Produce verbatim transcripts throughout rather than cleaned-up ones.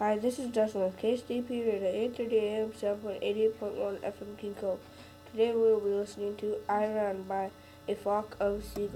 Hi, this is Justin with K S D P Radio eight thirty A M seven point eighty-eight point one F M King Cove. Today we will be listening to I Ran by a Flock of Seagulls.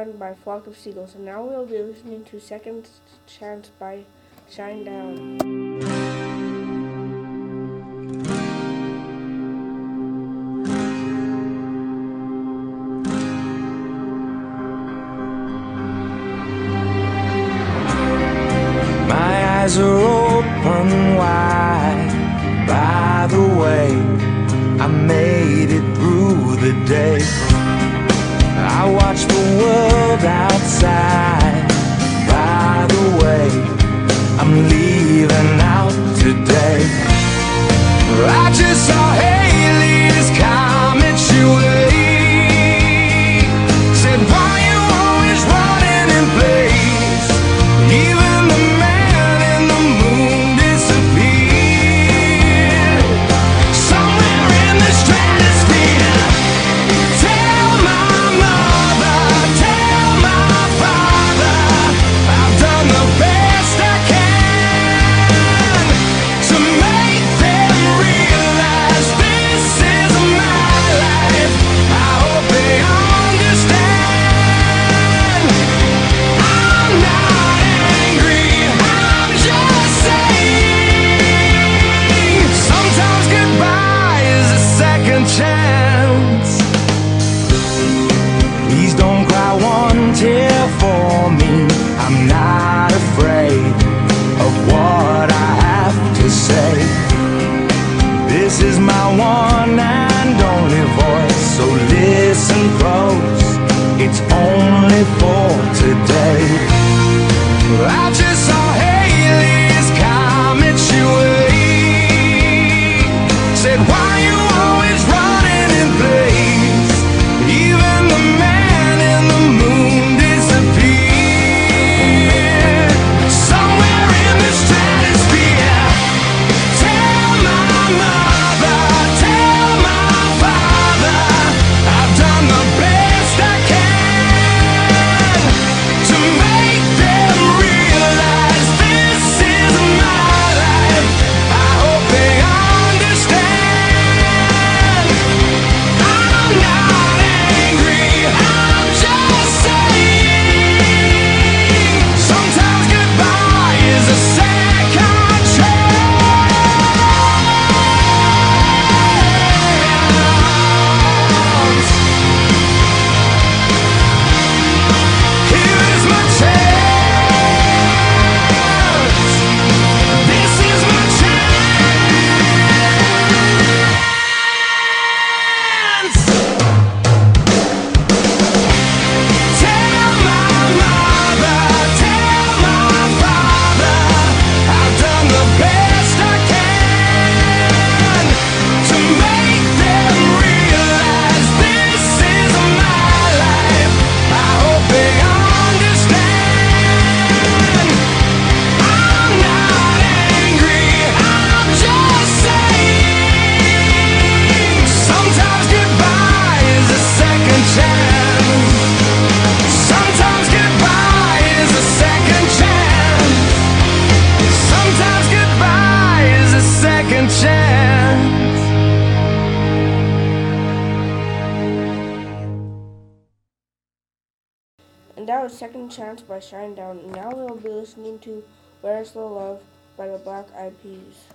Run by Flock of Seagulls. And now we'll be listening to Second Chance by Shinedown. My eyes are open wide. By the way, I made it through the day. I watch the world outside. By the way, I'm leaving out today. I just saw Haley's comments your way. Said, why you always running in place? Even the man in the moon disappeared. Somewhere in the stratosphere. Tell my mother, tell my father, I've done the best I can to make them realize this is my life. I hope they understand. I'm not angry, I'm just saying, sometimes goodbye is a second chance. Please don't cry one tear for me. I'm not afraid of what I have to say. This is my one and only voice, so listen close. It's only for today. I just saw Haley's comments your way. Said, why you always running in place? Even the man in the moon disappeared. Somewhere in the stratosphere. Tell my mother, tell my father, I've done the best I can to make them realize this is my life. I hope they understand. I'm not angry, I'm just saying, sometimes goodbye is a second chance. Here is my chance. This is my chance. Tell my mother, tell my father, I've done the best I can to make them realize this is my life. I hope they understand. I'm not angry, I'm just saying, sometimes goodbye is a second chance. Sometimes goodbye is a second chance. Sometimes goodbye is a second chance. And that was Second Chance by Shinedown. And now we'll be listening to Where's the Love by the Black Eyed Peas.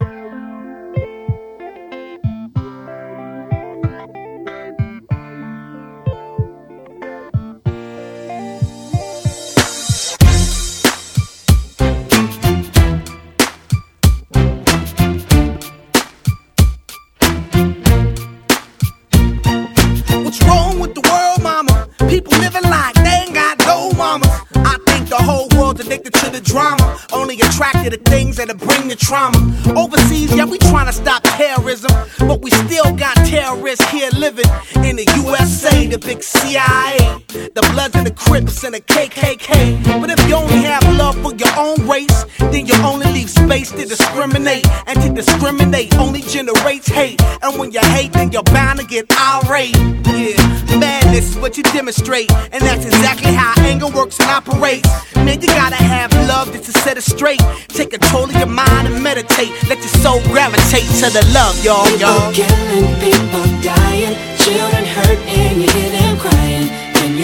What's wrong with the world, mama? People living like they ain't got no mamas. I think the whole world's addicted to the drama, only attracted to things that'll bring the trauma. Overseas, yeah, we trying to stop terrorism, but we still got terrorists here living in the U S A, the big C I A, the Bloods and the Crips and the K K K. But if you only have love for your own race, then you only leave space to discriminate, and to discriminate only generates hate. And when you hate, then you're bound to get irate. Yeah, madness is what you demonstrate, and that's exactly how anger works and operates. Man, you gotta have love just to set it straight. Take control of your mind and meditate. Let your soul gravitate to the love, y'all, y'all. People killing, people dying, children hurt, and you hear them crying. Can you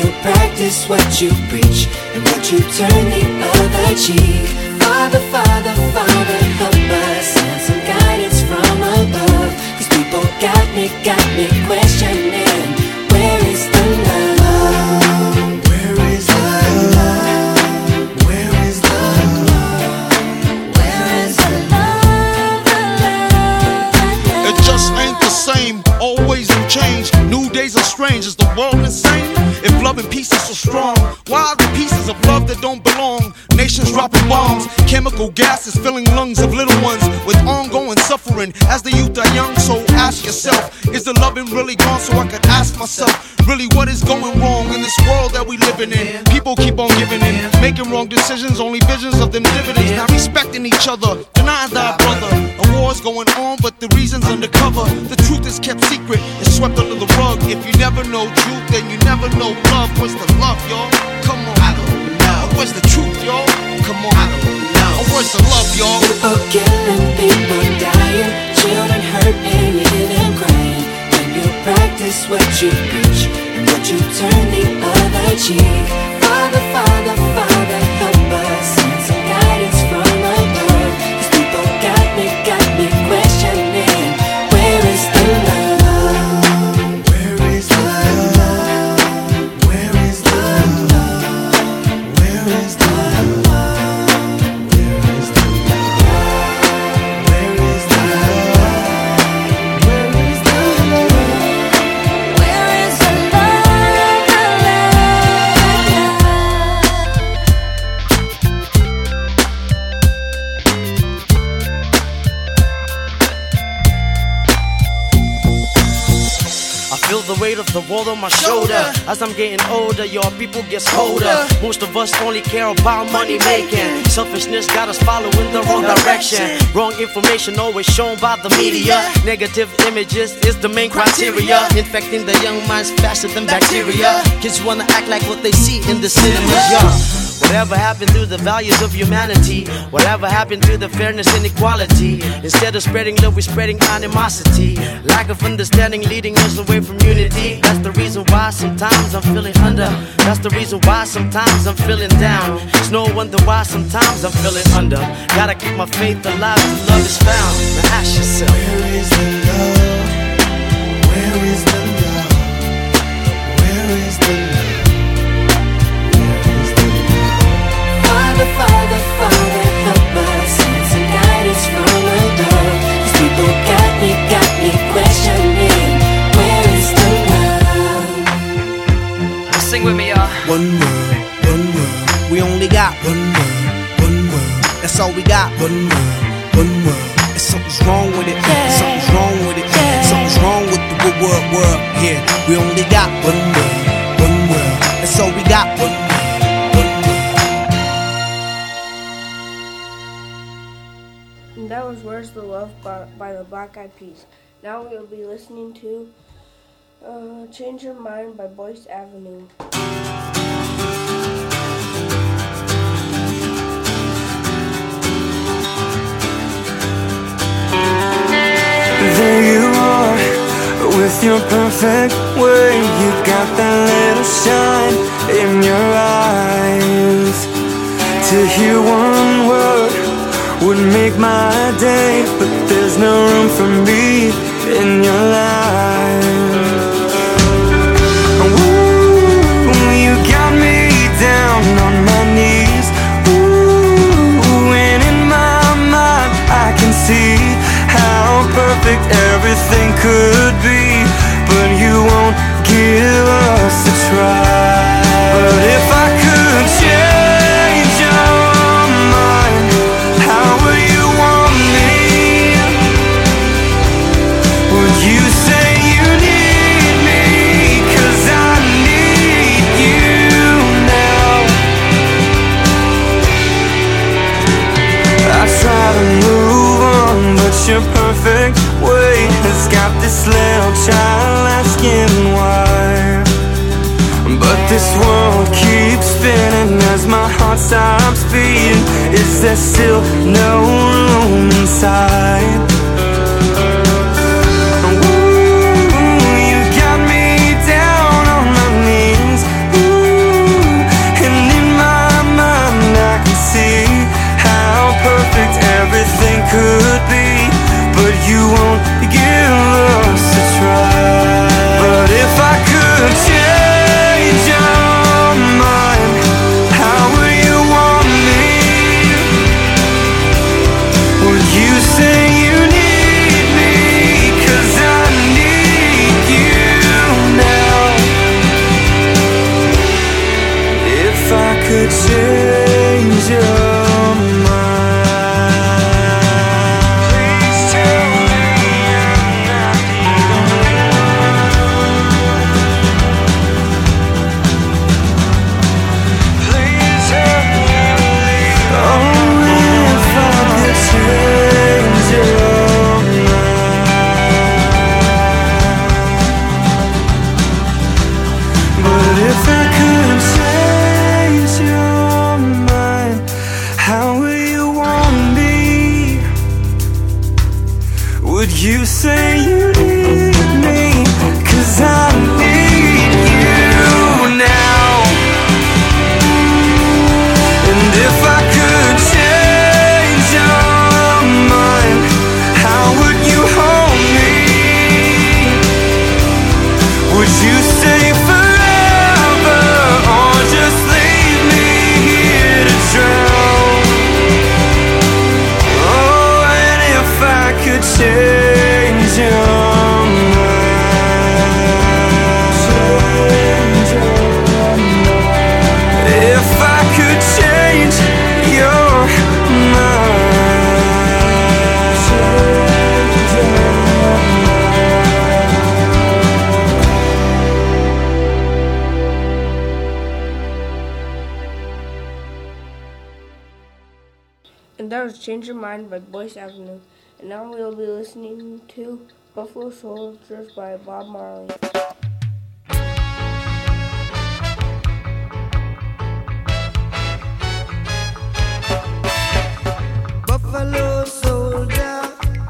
you practice what you preach? And would you turn the other cheek? Father, Father, Father, help us, send some guidance from above. These people got me, got me questioning, where is the love? Where is the love? Where is the love? Where is the love? The love, the love? It just ain't the same, always in change. New days are strange, is the world insane? If love and peace is so strong, why are the pieces of love that don't belong? Nations dropping bombs, chemical gases filling lungs of little ones with ongoing suffering as the youth are young. So ask yourself, is the loving really gone? So I could ask myself, really what is going wrong in this world that we living in? People keep on giving in, making wrong decisions, only visions of them dividends. Not respecting each other, denying thy brother. A war's going on, but the reason's undercover. The truth is kept secret, it's swept under the rug. If you never know truth, then you never know love. Where's the love, y'all? Come on. I don't know. Where's the truth, y'all? Come on. I don't know. Where's the love, y'all? People killing, people dying, children hurt and even crying. When you practice what you preach, and would you turn the other cheek? Father, Father, Father, help us, send some guidance from above. These people got me, got me questioning, where is the love? Where is the love? Where is the love? Where is the love? Where is the love? Where is the love? Where is the love? Where is the love? I feel the weight of the world on my shoulder. As I'm getting older, your people get colder. Most of us only care about money making. Selfishness got us following the wrong direction. Wrong information always shown by the media. Negative images is the main criteria, infecting the young minds faster than bacteria. Kids wanna act like what they see in the cinemas, yeah. Whatever happened to the values of humanity? Whatever happened to the fairness and equality? Instead of spreading love, we're spreading animosity. Lack of understanding leading us away from unity. That's the reason why sometimes I'm feeling under. That's the reason why sometimes I'm feeling down. It's no wonder why sometimes I'm feeling under. Gotta keep my faith alive till love is found. Now ask yourself, Where is the love? Where is the love? Where is the love? Father, Father, Father, help us, send some guidance from above. These people got me, got me questioning, where is the love? sing with me, y'all. One world, one world. We only got one world, one world. That's all we got. One world, one world. And something's wrong with it. Something's wrong with it. Something's wrong with the good world, world. Yeah, we only got one world, one world. That's all we got. One world. And that was Where's the Love by, by the Black Eyed Peas. Now we'll be listening to uh, Change Your Mind by Boyce Avenue. There you are, with your perfect way. You got that little shine in your eyes. To hear one word would make my day, but there's no room for me in your life. Ooh, you got me down on my knees. Ooh, and in my mind I can see how perfect everything could be, but you won't give us a try. But if I could change your mind, how would you want me? Would you say you need me? 'Cause I need you now. I try to move on, but your perfect way has got this little child asking why. But this world keeps spinning as my heart stops beating. Is there still no room inside? Ooh, you got me down on my knees. Ooh, change your mind. Please tell me I'm not the only one. Please help me believe. Oh, if I could change your mind. But if I could change your mind, how will you want me? Would you say you need me? 'Cause I need you now. And if I could change your mind, how would you hold me? Would you stay forever, or just leave me here to drown? Oh, and if I could change your mind, change your mind. If I could change your mind, change your And that was Change Your Mind by Boyce Avenue. And now we'll be listening to Buffalo Soldiers by Bob Marley. Buffalo soldier,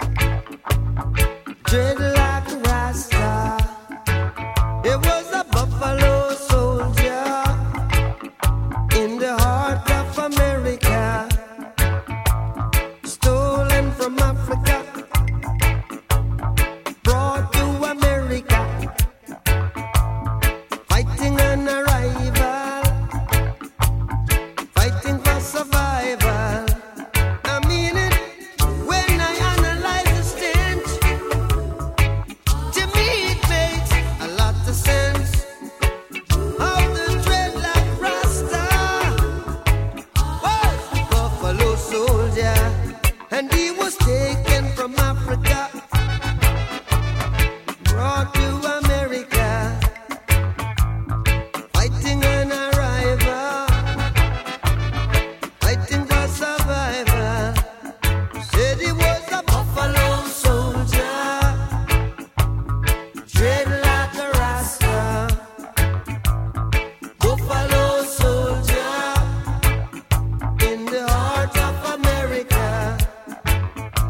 dread like a rasta. It was a buffalo soldier in the heart of America, stolen from Africa, brought to America, fighting an arrival, fighting for survival. I mean it when I analyze the stench. To me it makes a lot of sense. Of the dreadlock Rasta was a buffalo soldier, and he was taken from Africa, brought to America, fighting an arrival, fighting for survival. Said he was a buffalo soldier, dread like a rasta. Buffalo soldier in the heart of America,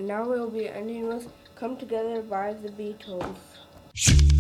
Now we'll be ending with Come Together by the Beatles.